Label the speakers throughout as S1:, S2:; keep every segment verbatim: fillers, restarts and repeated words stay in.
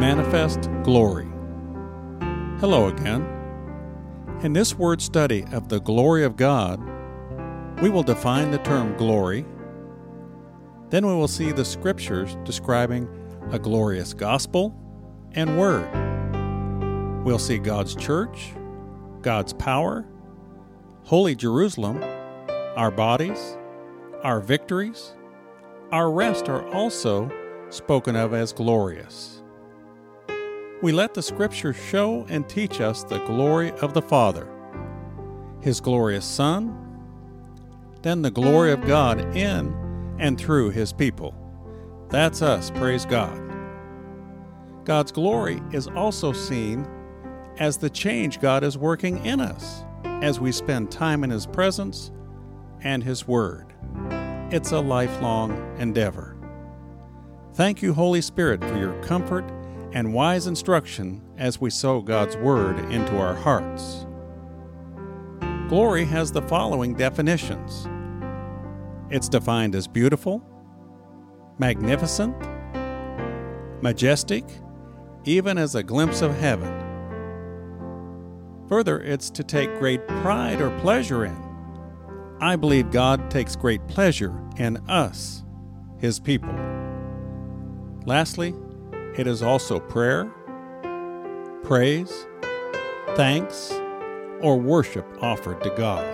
S1: Manifest glory. Hello again. In this word study of the glory of God, we will define the term glory. Then we will see the scriptures describing a glorious gospel and word. We'll see God's church, God's power, Holy Jerusalem, our bodies, our victories. Our rest are also spoken of as glorious. We let the Scripture show and teach us the glory of the Father, His glorious Son, then the glory of God in and through His people. That's us, praise God. God's glory is also seen as the change God is working in us as we spend time in His presence and His Word. It's a lifelong endeavor. Thank you, Holy Spirit, for your comfort and wise instruction as we sow God's Word into our hearts. Glory has the following definitions. It's defined as beautiful, magnificent, majestic, even as a glimpse of heaven. Further, it's to take great pride or pleasure in. I believe God takes great pleasure in us, His people. Lastly, it is also prayer, praise, thanks, or worship offered to God.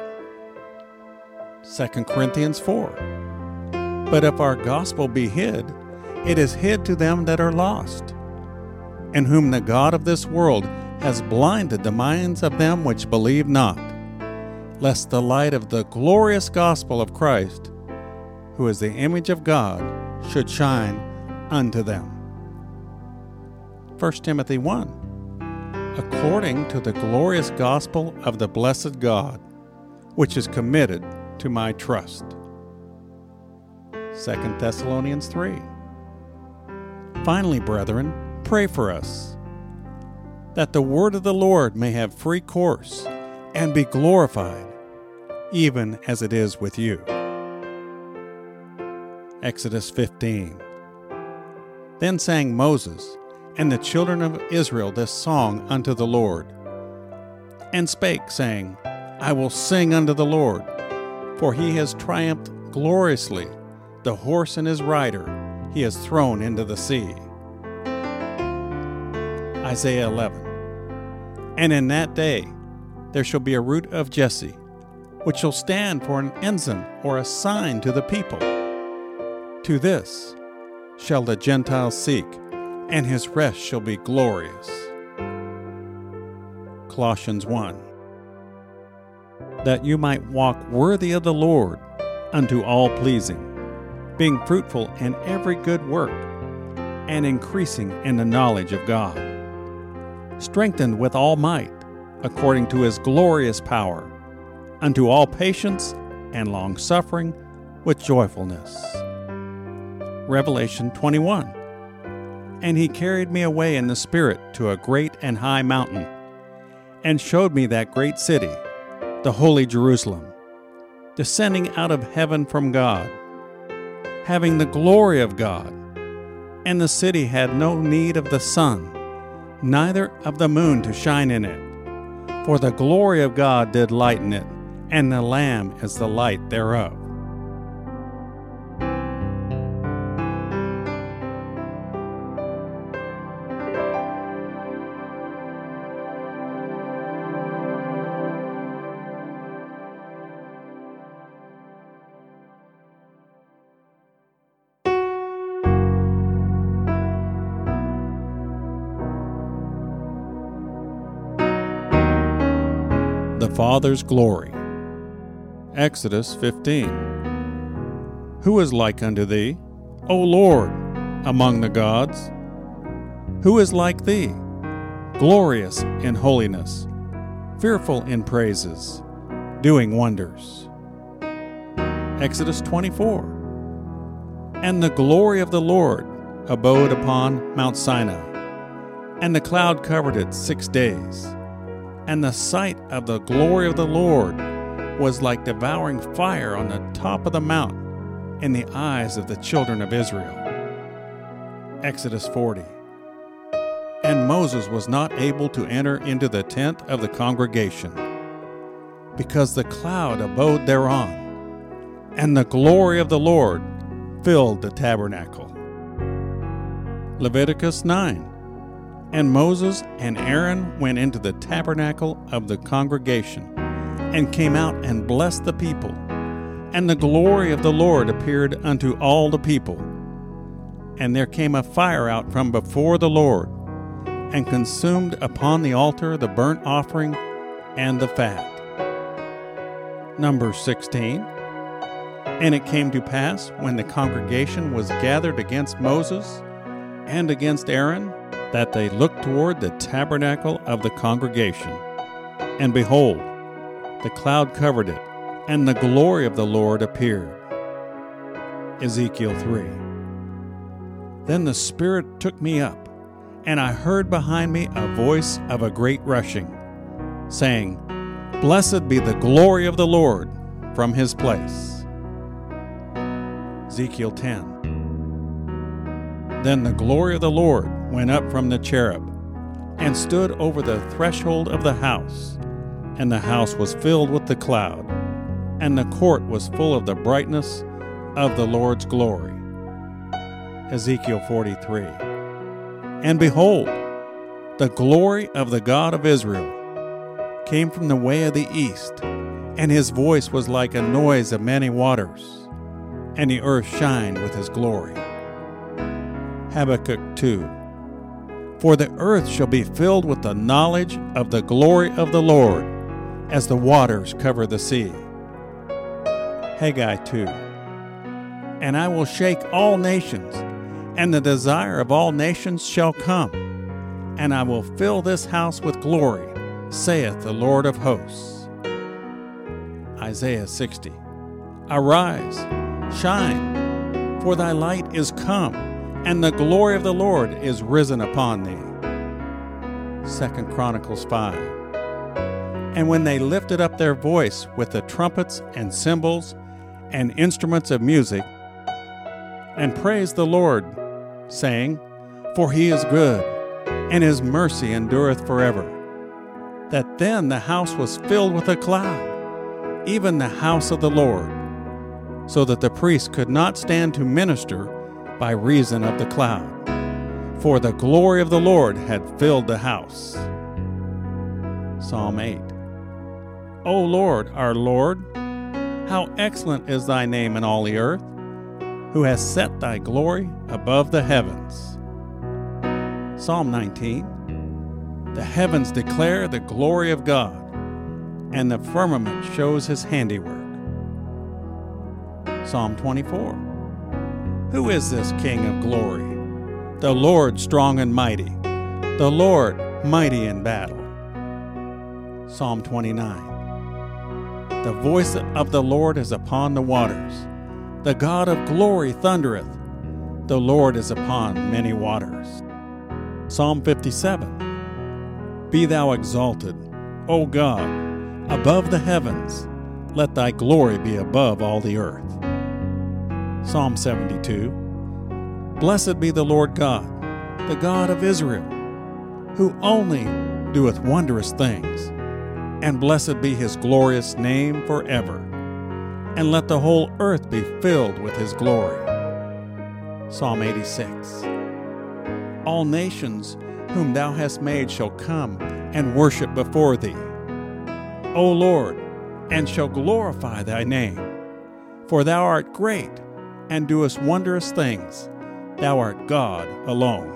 S1: Second Corinthians four. But if our gospel be hid, it is hid to them that are lost, in whom the God of this world has blinded the minds of them which believe not, lest the light of the glorious gospel of Christ, who is the image of God, should shine unto them. First Timothy one. According to the glorious gospel of the blessed God, which is committed to my trust. Second Thessalonians three. Finally, brethren, pray for us, that the word of the Lord may have free course and be glorified, even as it is with you. Exodus fifteen. Then sang Moses and the children of Israel this song unto the Lord, and spake, saying, I will sing unto the Lord, for he has triumphed gloriously. The horse and his rider he has thrown into the sea. Isaiah eleven. And in that day there shall be a root of Jesse, which shall stand for an ensign or a sign to the people. To this shall the Gentiles seek, and his rest shall be glorious. Colossians one. That you might walk worthy of the Lord unto all pleasing, being fruitful in every good work, and increasing in the knowledge of God, strengthened with all might, according to his glorious power, unto all patience and long-suffering with joyfulness. Revelation twenty-one. And he carried me away in the Spirit to a great and high mountain, and showed me that great city, the holy Jerusalem, descending out of heaven from God, having the glory of God. And the city had no need of the sun, neither of the moon to shine in it, for the glory of God did lighten it, and the Lamb is the light thereof. The Father's glory. Exodus fifteen. Who is like unto thee, O Lord, among the gods? Who is like thee, glorious in holiness, fearful in praises, doing wonders? Exodus twenty-four. And the glory of the Lord abode upon Mount Sinai, and the cloud covered it six days. And the sight of the glory of the Lord was like devouring fire on the top of the mount in the eyes of the children of Israel. Exodus forty. and Moses was not able to enter into the tent of the congregation, because the cloud abode thereon, and the glory of the Lord filled the tabernacle. Leviticus nine. And Moses and Aaron went into the tabernacle of the congregation, and came out and blessed the people. And the glory of the Lord appeared unto all the people. And there came a fire out from before the Lord, and consumed upon the altar the burnt offering and the fat. Numbers sixteen. And it came to pass, when the congregation was gathered against Moses and against Aaron, that they looked toward the tabernacle of the congregation. And behold, the cloud covered it, and the glory of the Lord appeared. Ezekiel three. Then the Spirit took me up, and I heard behind me a voice of a great rushing, saying, Blessed be the glory of the Lord from his place. Ezekiel ten. Then the glory of the Lord went up from the cherub, and stood over the threshold of the house, and the house was filled with the cloud, and the court was full of the brightness of the Lord's glory. Ezekiel forty-three. And behold, the glory of the God of Israel came from the way of the east, and his voice was like a noise of many waters, and the earth shined with his glory. Habakkuk two. For the earth shall be filled with the knowledge of the glory of the Lord, as the waters cover the sea. Haggai two. And I will shake all nations, and the desire of all nations shall come, and I will fill this house with glory, saith the Lord of hosts. Isaiah sixty. Arise, shine, for thy light is come, and the glory of the Lord is risen upon thee. Second Chronicles five. And when they lifted up their voice with the trumpets and cymbals and instruments of music, and praised the Lord, saying, For he is good, and his mercy endureth forever, that then the house was filled with a cloud, even the house of the Lord, so that the priest could not stand to minister by reason of the cloud, for the glory of the Lord had filled the house. Psalm eight. O Lord, our Lord, how excellent is thy name in all the earth, who has set thy glory above the heavens. Psalm nineteen. The heavens declare the glory of God, and the firmament shows his handiwork. Psalm twenty-four. Who is this King of glory? The Lord strong and mighty, the Lord mighty in battle. Psalm twenty-nine. The voice of the Lord is upon the waters. The God of glory thundereth. The Lord is upon many waters. Psalm fifty-seven. Be thou exalted, O God, above the heavens. Let thy glory be above all the earth. Psalm seventy-two. Blessed be the Lord God, the God of Israel, who only doeth wondrous things, and blessed be his glorious name forever. And let the whole earth be filled with his glory. Psalm eighty-six. All nations whom thou hast made shall come and worship before thee, O Lord, and shall glorify thy name. For thou art great, and doest wondrous things. Thou art God alone.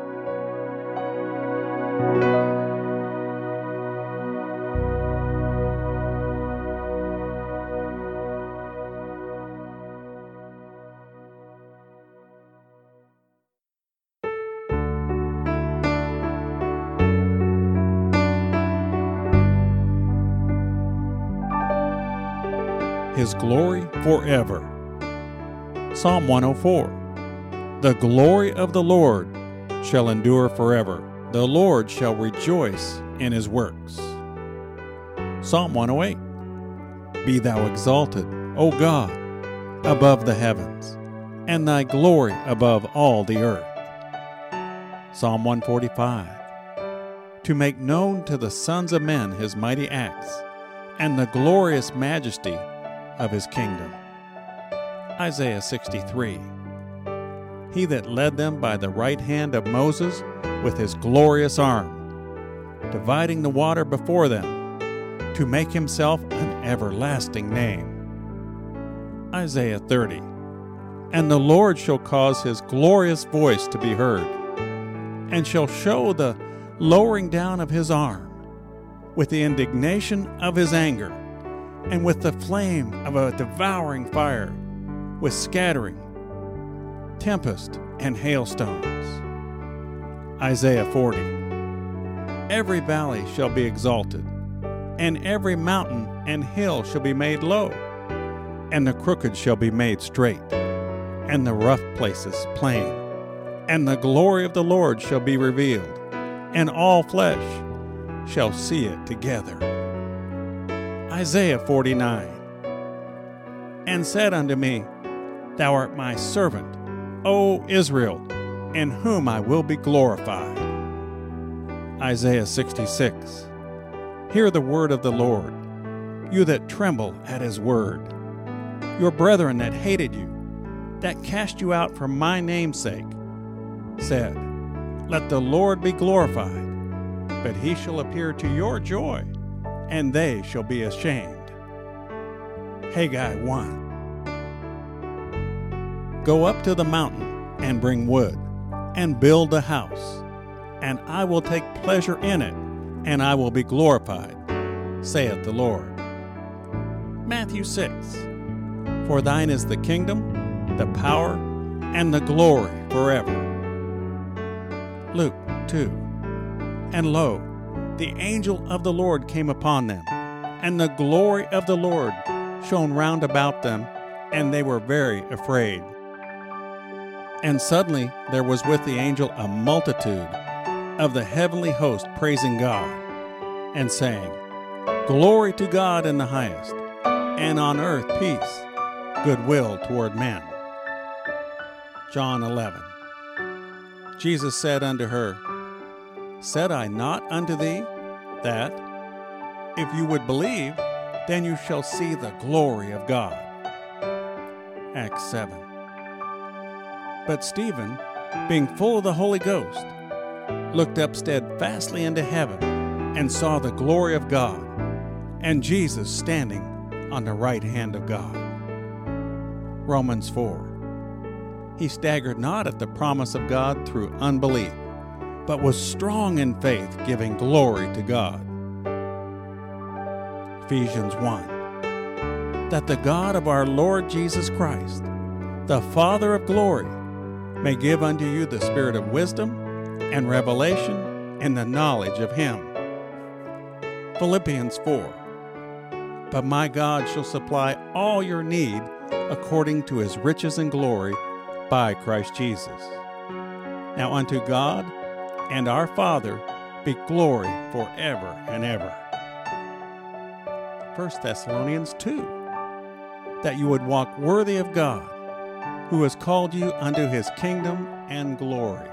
S1: His glory forever. Psalm one oh four. The glory of the Lord shall endure forever. The Lord shall rejoice in his works. Psalm one oh eight. Be thou exalted, O God, above the heavens, and thy glory above all the earth. Psalm one forty-five. to make known to the sons of men his mighty acts, and the glorious majesty of his kingdom. Isaiah sixty-three. He that led them by the right hand of Moses with his glorious arm, dividing the water before them, to make himself an everlasting name. Isaiah thirty. And the Lord shall cause his glorious voice to be heard, and shall show the lowering down of his arm, with the indignation of his anger, and with the flame of a devouring fire, with scattering, tempest, and hailstones. Isaiah forty. Every valley shall be exalted, and every mountain and hill shall be made low, and the crooked shall be made straight, and the rough places plain, and the glory of the Lord shall be revealed, and all flesh shall see it together. Isaiah forty-nine. And said unto me, Thou art my servant, O Israel, in whom I will be glorified. Isaiah sixty-six. Hear the word of the Lord, you that tremble at his word. Your brethren that hated you, that cast you out for my name's sake, said, Let the Lord be glorified, but he shall appear to your joy, and they shall be ashamed. Haggai one. Go up to the mountain and bring wood, and build a house, and I will take pleasure in it, and I will be glorified, saith the Lord. Matthew six. For thine is the kingdom, the power, and the glory forever. Luke two. And lo, the angel of the Lord came upon them, and the glory of the Lord shone round about them, and they were very afraid. And suddenly there was with the angel a multitude of the heavenly host praising God, and saying, Glory to God in the highest, and on earth peace, goodwill toward men. John eleven. Jesus said unto her, Said I not unto thee, that, if you would believe, then you shall see the glory of God? Acts seven. But Stephen, being full of the Holy Ghost, looked up steadfastly into heaven, and saw the glory of God, and Jesus standing on the right hand of God. Romans four. He staggered not at the promise of God through unbelief, but was strong in faith, giving glory to God. Ephesians one. That the God of our Lord Jesus Christ, the Father of glory, may give unto you the spirit of wisdom and revelation in the knowledge of him. Philippians four. But my God shall supply all your need according to his riches and glory by Christ Jesus. Now unto God and our Father be glory forever and ever. First Thessalonians two. That you would walk worthy of God, who has called you unto his kingdom and glory.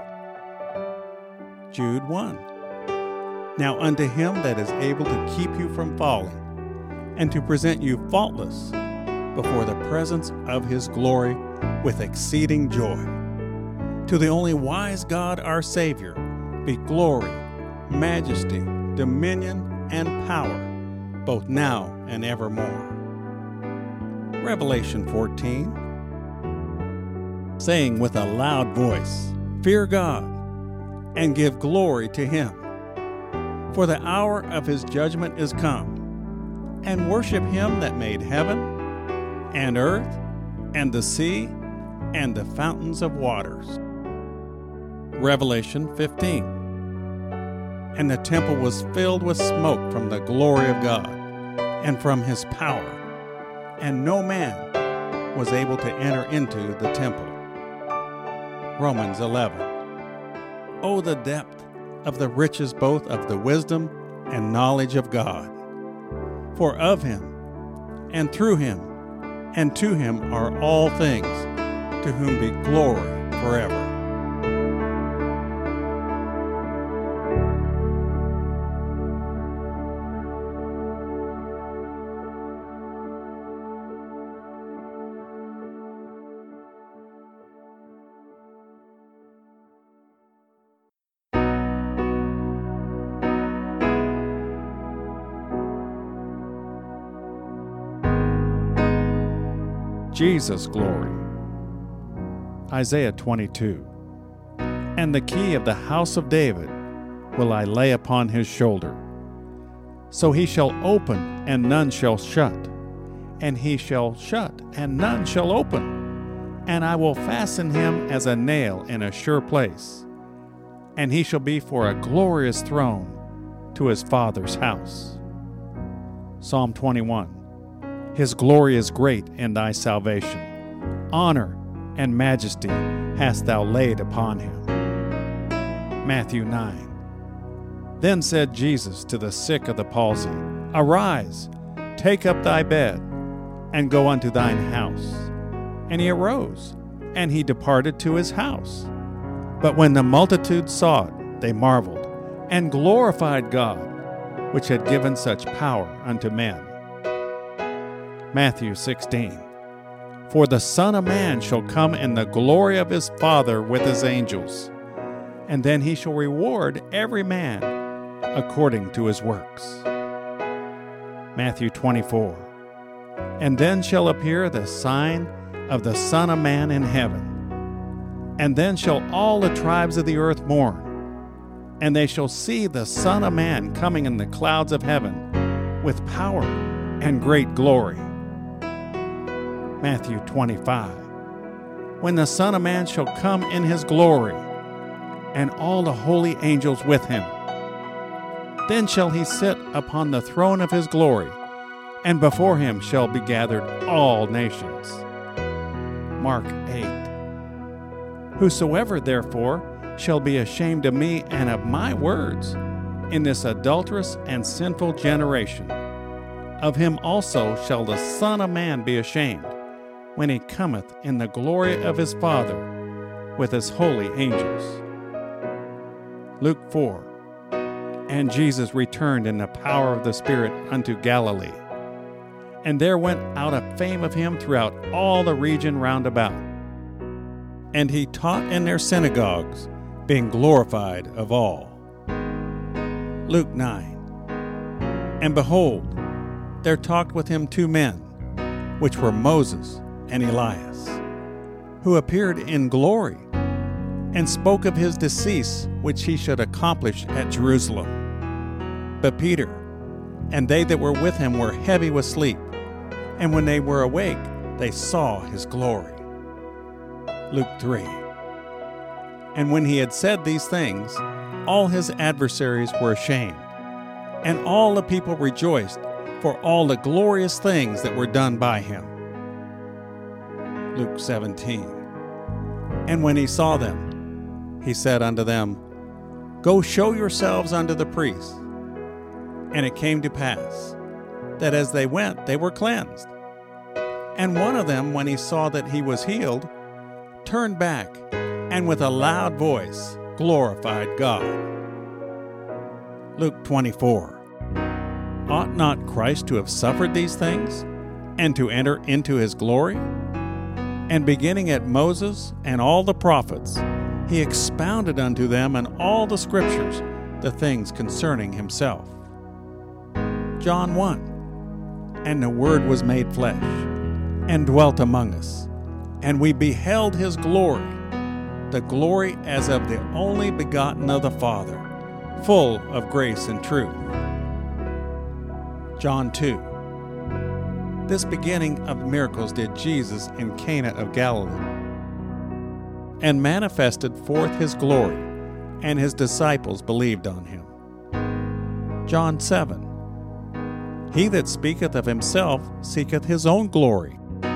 S1: Jude one. Now unto him that is able to keep you from falling, and to present you faultless before the presence of his glory with exceeding joy. To the only wise God our Savior be glory, majesty, dominion, and power, both now and evermore. Revelation fourteen. Saying with a loud voice, Fear God, and give glory to him, for the hour of his judgment is come, and worship him that made heaven, and earth, and the sea, and the fountains of waters. Revelation fifteen. And the temple was filled with smoke from the glory of God, and from his power, and no man was able to enter into the temple. Romans eleven. Oh, the depth of the riches both of the wisdom and knowledge of God! For of him, and through him, and to him are all things, to whom be glory forever. Jesus' glory. Isaiah twenty-two. And the key of the house of David will I lay upon his shoulder. So he shall open, and none shall shut, and he shall shut, and none shall open. And I will fasten him as a nail in a sure place, and he shall be for a glorious throne to his father's house. Psalm twenty-one. His glory is great in thy salvation. Honor and majesty hast thou laid upon him. Matthew nine. Then said Jesus to the sick of the palsy, Arise, take up thy bed, and go unto thine house. And he arose, and he departed to his house. But when the multitude saw it, they marveled, and glorified God, which had given such power unto men. Matthew sixteen. For the Son of Man shall come in the glory of his Father with his angels, and then he shall reward every man according to his works. Matthew twenty-four. And then shall appear the sign of the Son of Man in heaven, and then shall all the tribes of the earth mourn, and they shall see the Son of Man coming in the clouds of heaven with power and great glory. Matthew twenty-five. When the Son of Man shall come in his glory, and all the holy angels with him, then shall he sit upon the throne of his glory, and before him shall be gathered all nations. Mark eight. Whosoever therefore shall be ashamed of me and of my words in this adulterous and sinful generation, of him also shall the Son of Man be ashamed, when he cometh in the glory of his Father with his holy angels. Luke four. And Jesus returned in the power of the Spirit unto Galilee. And there went out a fame of him throughout all the region round about. And he taught in their synagogues, being glorified of all. Luke nine. And behold, there talked with him two men, which were Moses and Elias, who appeared in glory, and spoke of his decease which he should accomplish at Jerusalem. But Peter and they that were with him were heavy with sleep, and when they were awake, they saw his glory. Luke three. And when he had said these things, all his adversaries were ashamed, and all the people rejoiced for all the glorious things that were done by him. Luke seventeen. And when he saw them, he said unto them, Go show yourselves unto the priests. And it came to pass, that as they went, they were cleansed. And one of them, when he saw that he was healed, turned back, and with a loud voice glorified God. Luke twenty-four. Ought not Christ to have suffered these things, and to enter into his glory? And beginning at Moses and all the prophets, he expounded unto them in all the scriptures the things concerning himself. John one. And the Word was made flesh, and dwelt among us, and we beheld his glory, the glory as of the only begotten of the Father, full of grace and truth. John two. This beginning of miracles did Jesus in Cana of Galilee, and manifested forth his glory, and his disciples believed on him. John seven. He that speaketh of himself seeketh his own glory,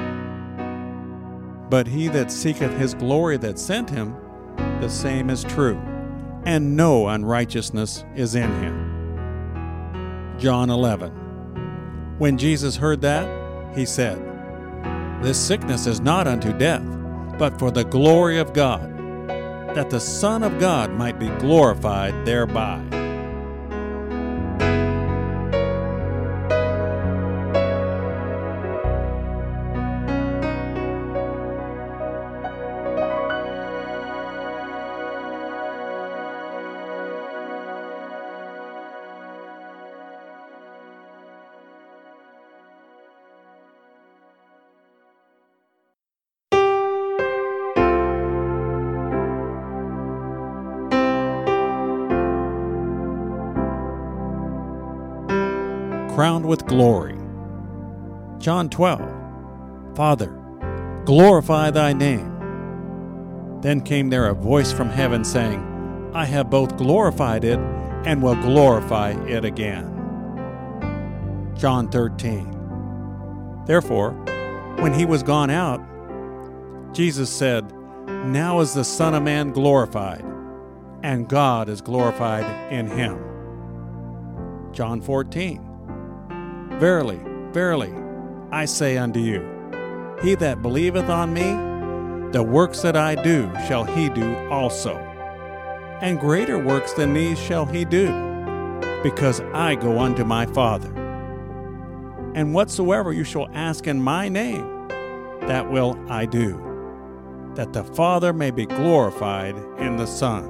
S1: but he that seeketh his glory that sent him, the same is true, and no unrighteousness is in him. John eleven. When Jesus heard that, he said, This sickness is not unto death, but for the glory of God, that the Son of God might be glorified thereby. crowned with glory. John twelve, Father, glorify thy name. Then came there a voice from heaven saying, I have both glorified it and will glorify it again. John thirteen. Therefore, when he was gone out, Jesus said, Now is the Son of Man glorified, and God is glorified in him. John fourteen. Verily, verily, I say unto you, he that believeth on me, the works that I do shall he do also. And greater works than these shall he do, because I go unto my Father. And whatsoever you shall ask in my name, that will I do, that the Father may be glorified in the Son.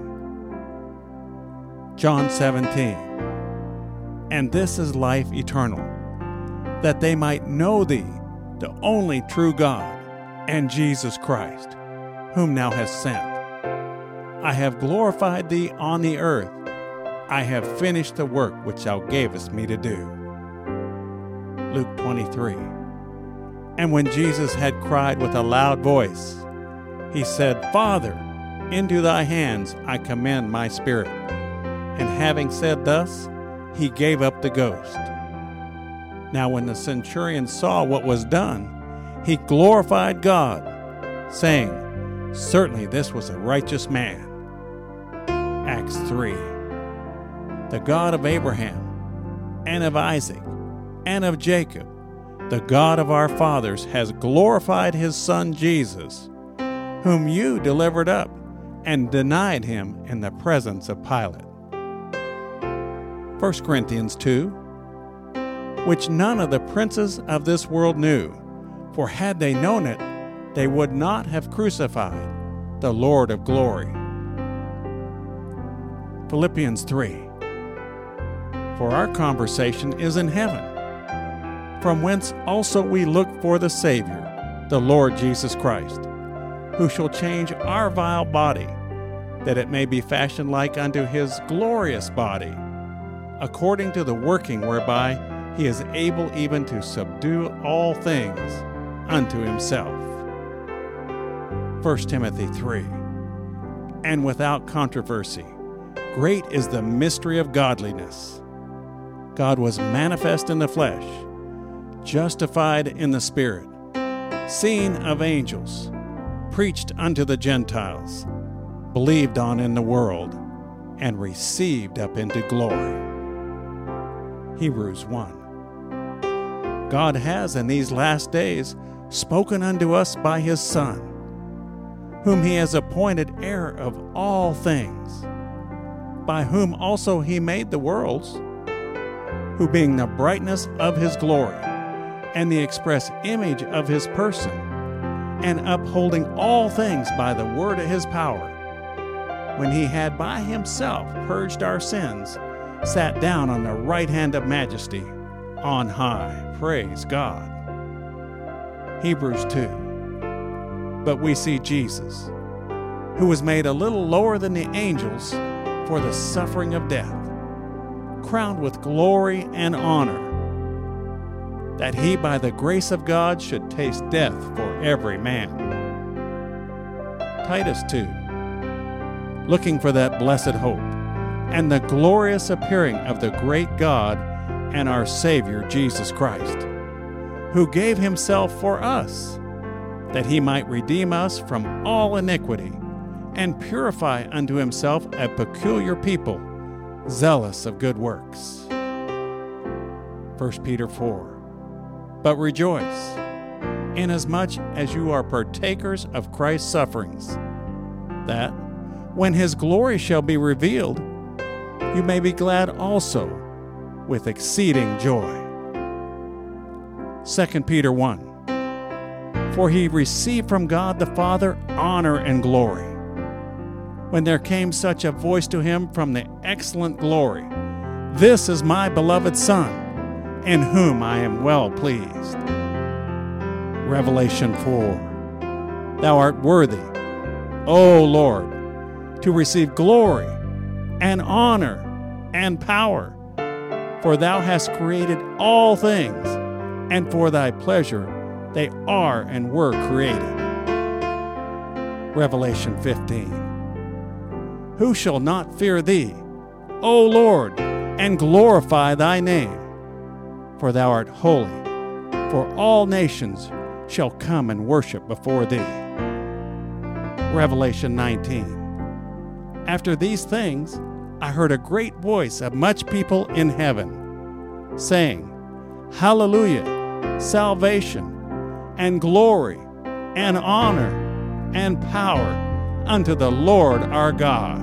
S1: John seventeen. And this is life eternal, that they might know thee, the only true God, and Jesus Christ, whom thou hast sent. I have glorified thee on the earth. I have finished the work which thou gavest me to do. Luke twenty-three. And when Jesus had cried with a loud voice, he said, Father, into thy hands I commend my spirit. And having said thus, he gave up the ghost. Now when the centurion saw what was done, he glorified God, saying, Certainly this was a righteous man. Acts three. The God of Abraham, and of Isaac, and of Jacob, the God of our fathers, has glorified his Son Jesus, whom you delivered up and denied him in the presence of Pilate. First Corinthians two, which none of the princes of this world knew, for had they known it, they would not have crucified the Lord of glory. Philippians three. For our conversation is in heaven, from whence also we look for the Savior, the Lord Jesus Christ, who shall change our vile body, that it may be fashioned like unto his glorious body, according to the working whereby he is able even to subdue all things unto himself. First Timothy three. And without controversy, great is the mystery of godliness. God was manifest in the flesh, justified in the Spirit, seen of angels, preached unto the Gentiles, believed on in the world, and received up into glory. Hebrews one. God has in these last days spoken unto us by his Son, whom he has appointed heir of all things, by whom also he made the worlds, who being the brightness of his glory, and the express image of his person, and upholding all things by the word of his power, when he had by himself purged our sins, sat down on the right hand of majesty on high. Praise God. Hebrews two. But we see Jesus, who was made a little lower than the angels for the suffering of death, crowned with glory and honor, that he by the grace of God should taste death for every man. Titus two. Looking for that blessed hope and the glorious appearing of the great God and our Savior Jesus Christ, who gave himself for us, that he might redeem us from all iniquity and purify unto himself a peculiar people, zealous of good works. First Peter four. But rejoice, inasmuch as you are partakers of Christ's sufferings, that, when his glory shall be revealed, you may be glad also with exceeding joy. Second Peter one. For he received from God the Father honor and glory, when there came such a voice to him from the excellent glory, This is my beloved Son, in whom I am well pleased. Revelation four. Thou art worthy, O Lord, to receive glory and honor and power, For thou hast created all things, and for thy pleasure they are and were created. Revelation fifteen. Who shall not fear thee, O Lord, and glorify thy name? For thou art holy, for all nations shall come and worship before thee. Revelation nineteen. After these things I heard a great voice of much people in heaven, saying, Hallelujah, salvation, and glory, and honor, and power unto the Lord our God.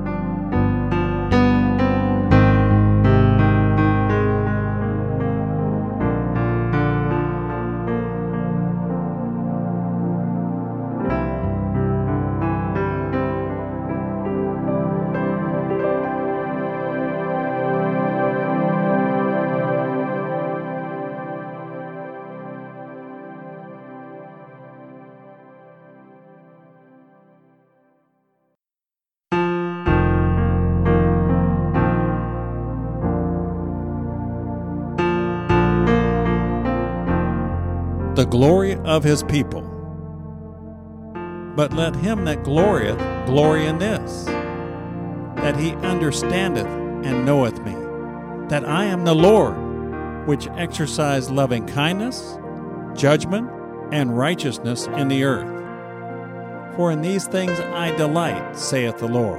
S1: The glory of his people. But let him that glorieth glory in this, that he understandeth and knoweth me, that I am the Lord, which exercise loving kindness, judgment, and righteousness in the earth. For in these things I delight, saith the Lord.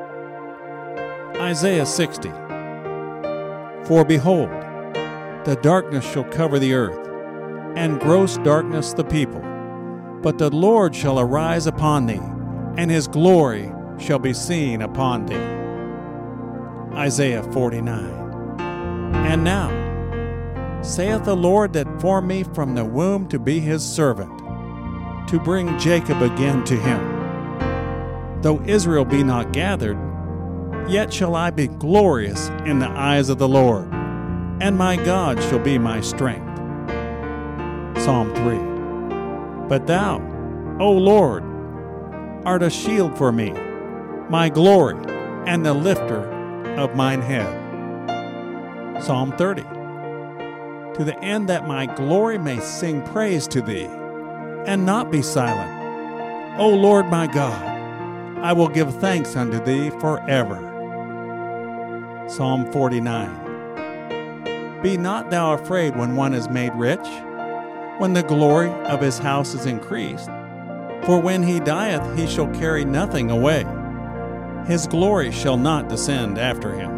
S1: Isaiah sixty. For behold, the darkness shall cover the earth, and gross darkness the people. But the Lord shall arise upon thee, and his glory shall be seen upon thee. Isaiah forty-nine. And now, saith the Lord that formed me from the womb to be his servant, to bring Jacob again to him. Though Israel be not gathered, yet shall I be glorious in the eyes of the Lord, and my God shall be my strength. Psalm three. But thou, O Lord, art a shield for me, my glory, and the lifter of mine head. Psalm thirty. To the end that my glory may sing praise to thee, and not be silent. O Lord my God, I will give thanks unto thee forever. Psalm forty-nine. Be not thou afraid when one is made rich, when the glory of his house is increased. For when he dieth, he shall carry nothing away. His glory shall not descend after him.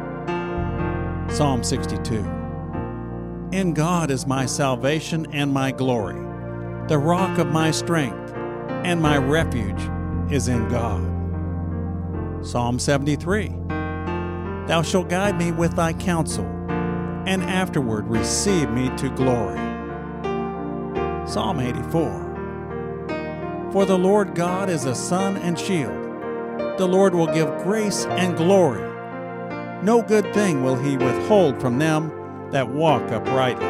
S1: Psalm sixty-two. In God is my salvation and my glory. The rock of my strength, and my refuge is in God. Psalm seventy-three. Thou shalt guide me with thy counsel, and afterward receive me to glory. Psalm eighty-four. For the Lord God is a sun and shield. The Lord will give grace and glory. No good thing will he withhold from them that walk uprightly.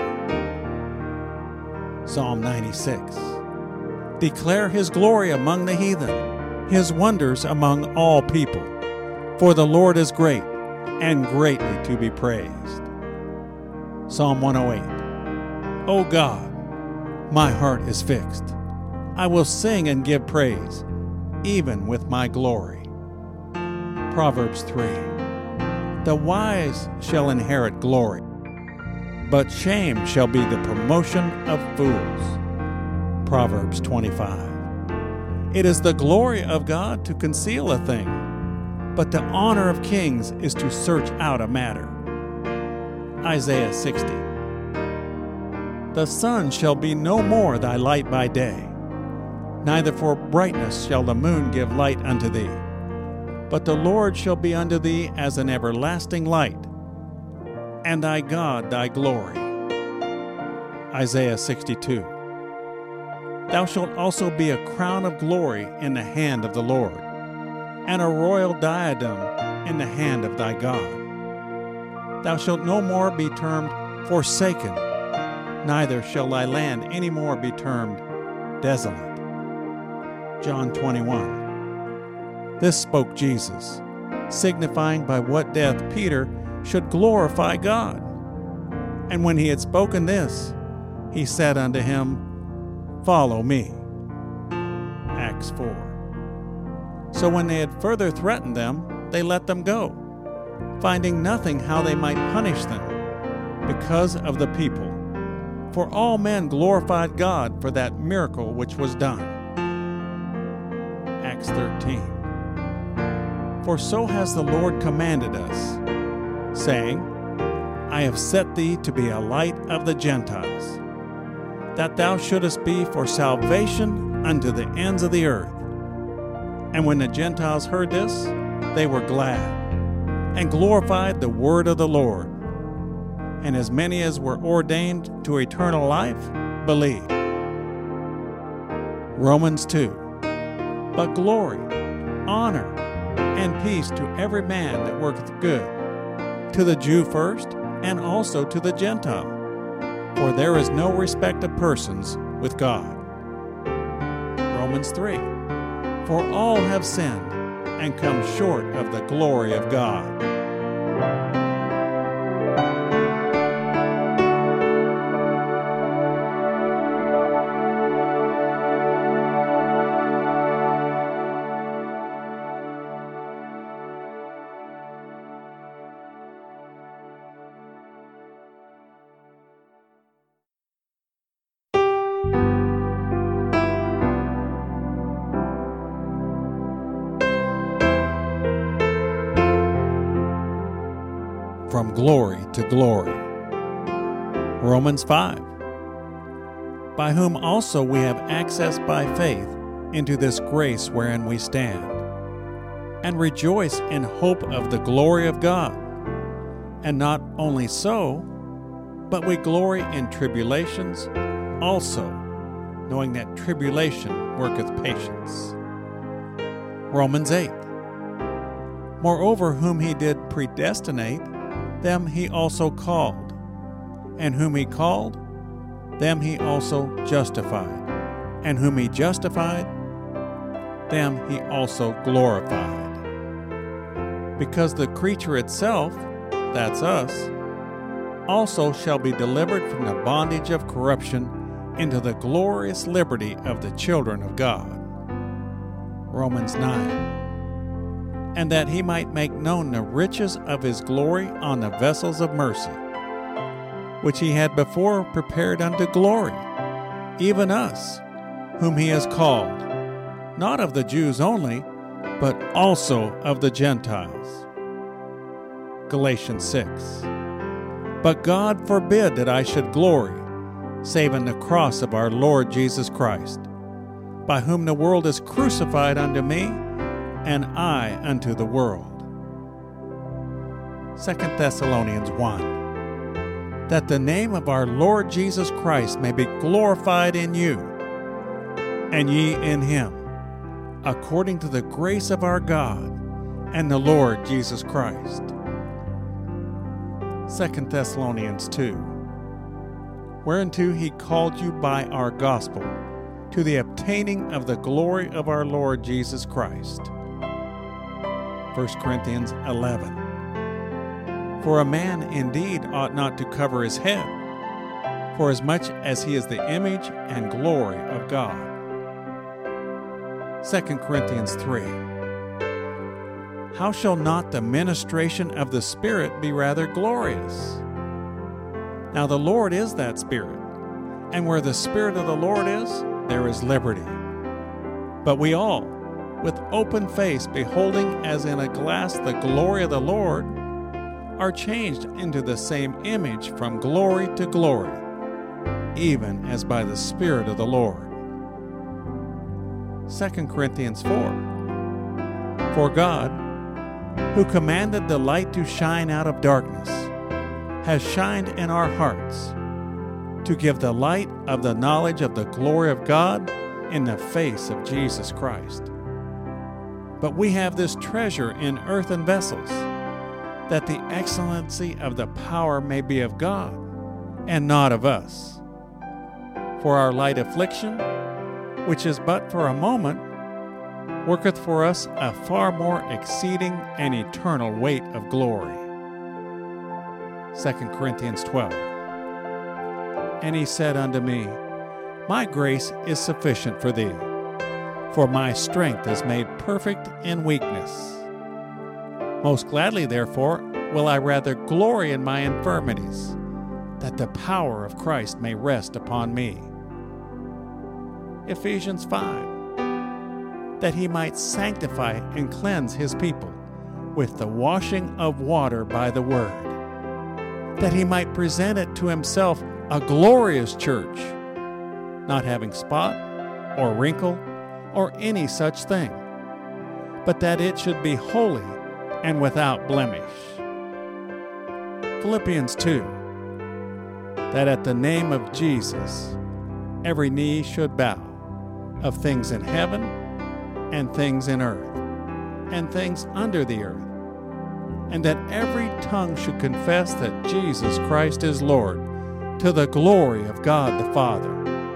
S1: Psalm ninety-six. Declare his glory among the heathen, his wonders among all people. For the Lord is great, and greatly to be praised. Psalm one oh eight. O God, my heart is fixed. I will sing and give praise, even with my glory. Proverbs three. The wise shall inherit glory, but shame shall be the promotion of fools. Proverbs twenty-five. It is the glory of God to conceal a thing, but the honor of kings is to search out a matter. Isaiah sixty. The sun shall be no more thy light by day, neither for brightness shall the moon give light unto thee. But the Lord shall be unto thee as an everlasting light, and thy God thy glory. Isaiah sixty-two. Thou shalt also be a crown of glory in the hand of the Lord, and a royal diadem in the hand of thy God. Thou shalt no more be termed forsaken, neither shall thy land any more be termed desolate. John twenty-one. This spoke Jesus, signifying by what death Peter should glorify God. And when he had spoken this, he said unto him, Follow me. Acts four. So when they had further threatened them, they let them go, finding nothing how they might punish them, because of the people. For all men glorified God for that miracle which was done. Acts thirteen. For so has the Lord commanded us, saying, I have set thee to be a light of the Gentiles, that thou shouldest be for salvation unto the ends of the earth. And when the Gentiles heard this, they were glad, and glorified the word of the Lord. And as many as were ordained to eternal life believed. Romans two. But glory, honor, and peace to every man that worketh good, to the Jew first, and also to the Gentile. For there is no respect of persons with God. Romans three. For all have sinned, and come short of the glory of God. From glory to glory. Romans five. By whom also we have access by faith into this grace wherein we stand, and rejoice in hope of the glory of God. And not only so, but we glory in tribulations also, knowing that tribulation worketh patience. Romans eight. Moreover, whom he did predestinate, them he also called, and whom he called, them he also justified, and whom he justified, them he also glorified. Because the creature itself, that's us, also shall be delivered from the bondage of corruption into the glorious liberty of the children of God. Romans nine. And that he might make known the riches of his glory on the vessels of mercy, which he had before prepared unto glory, even us, whom he has called, not of the Jews only, but also of the Gentiles. Galatians six. But God forbid that I should glory, save in the cross of our Lord Jesus Christ, by whom the world is crucified unto me, and I unto the world. Second Thessalonians one. That the name of our Lord Jesus Christ may be glorified in you, and ye in him, according to the grace of our God and the Lord Jesus Christ. Second Thessalonians two. Whereunto he called you by our gospel, to the obtaining of the glory of our Lord Jesus Christ. First Corinthians eleven. For a man indeed ought not to cover his head, forasmuch as he is the image and glory of God. Second Corinthians three. How shall not the ministration of the Spirit be rather glorious? Now the Lord is that Spirit, and where the Spirit of the Lord is, there is liberty. But we all, with open face, beholding as in a glass the glory of the Lord, are changed into the same image from glory to glory, even as by the Spirit of the Lord. Second Corinthians four. For God, who commanded the light to shine out of darkness, has shined in our hearts, to give the light of the knowledge of the glory of God in the face of Jesus Christ. But we have this treasure in earthen vessels, that the excellency of the power may be of God, and not of us. For our light affliction, which is but for a moment, worketh for us a far more exceeding and eternal weight of glory. Second Corinthians twelve. And he said unto me, My grace is sufficient for thee, for my strength is made perfect in weakness. Most gladly, therefore, will I rather glory in my infirmities, that the power of Christ may rest upon me. Ephesians five, that he might sanctify and cleanse his people with the washing of water by the word, that he might present it to himself a glorious church, not having spot or wrinkle or any such thing, but that it should be holy and without blemish. Philippians two, that at the name of Jesus every knee should bow, of things in heaven and things in earth and things under the earth, and that every tongue should confess that Jesus Christ is Lord, to the glory of God the Father.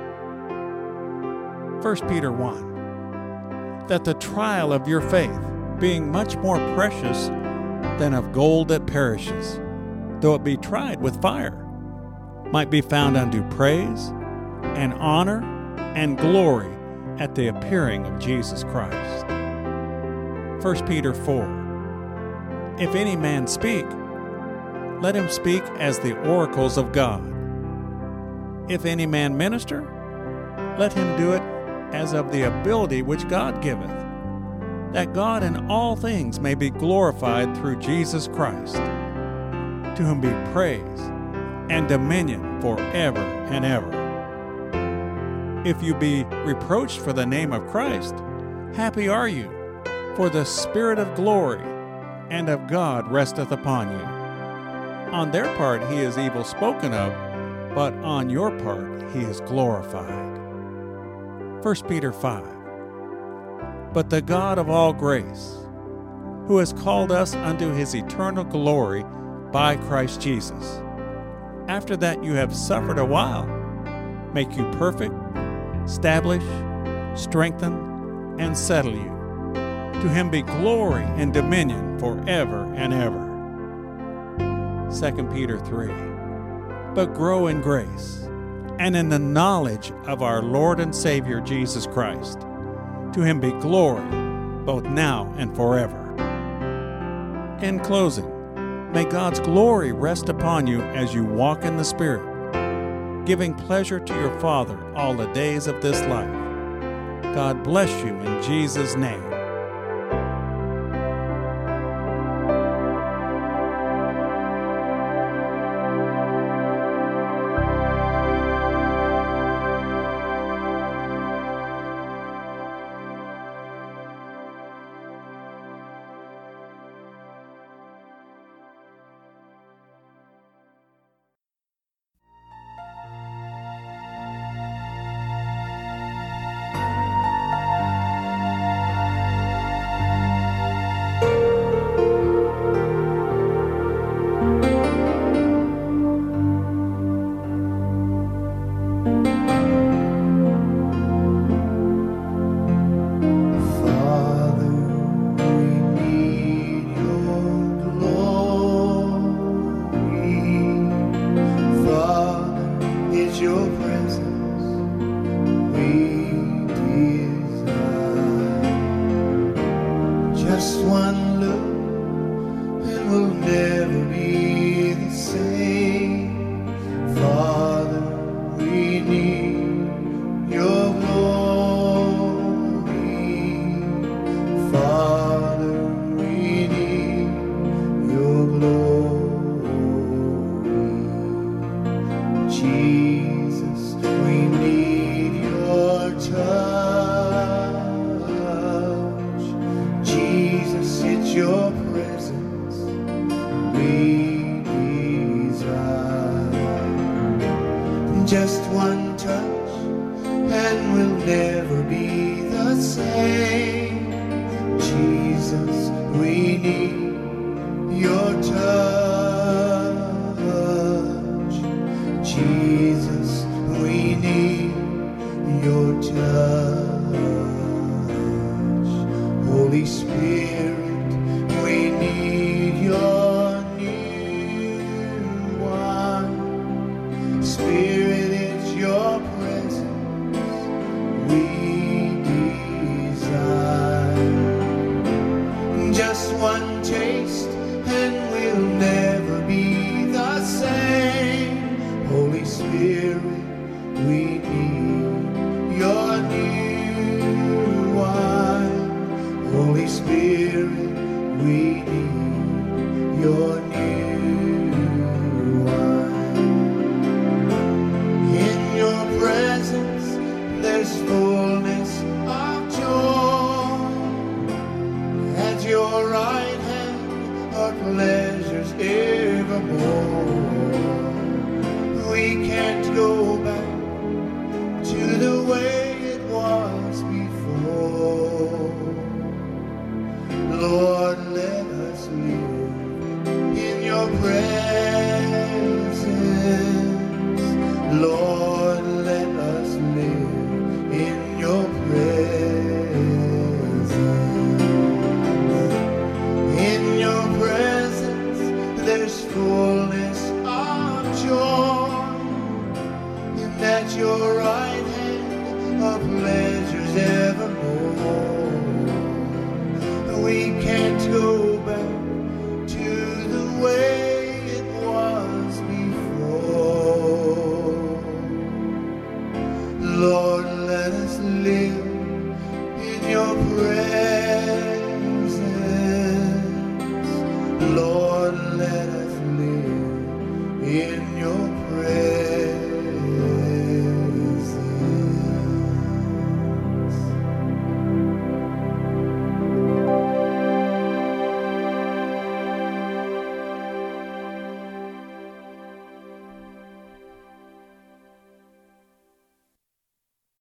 S1: First Peter one, that the trial of your faith, being much more precious than of gold that perishes, though it be tried with fire, might be found unto praise and honor and glory at the appearing of Jesus Christ. First Peter four, if any man speak, let him speak as the oracles of God. If any man minister, let him do it as of the ability which God giveth, that God in all things may be glorified through Jesus Christ, to whom be praise and dominion forever and ever. If you be reproached for the name of Christ, happy are you, for the Spirit of glory and of God resteth upon you. On their part he is evil spoken of, but on your part he is glorified. First Peter five, but the God of all grace, who has called us unto his eternal glory by Christ Jesus, after that you have suffered a while, make you perfect, establish, strengthen, and settle you. To him be glory and dominion forever and ever. Second Peter three, but grow in grace and in the knowledge of our Lord and Savior Jesus Christ. To him be glory both now and forever. In closing, may God's glory rest upon you as you walk in the Spirit, giving pleasure to your Father all the days of this life. God bless you in Jesus' name.
S2: Just one look and we'll never be the same. Father, we need your glory. Father, we need your glory. Jesus, we need your touch. Jesus, it's your presence we desire. Just one touch and we'll never be the same. Jesus, we need your touch. Jesus, we need your touch. Holy Spirit, we need your new wine. Spirit there's fullness of joy. At your right hand are pleasures evermore. We can't go back to the way it was before. Lord, let us live in your presence. Lord, let us live in your presence. In your presence there's fullness of joy, and at your right hand are pleasures evermore. We can't go back to the way it was before. Lord, let us live in your presence. Lord, let us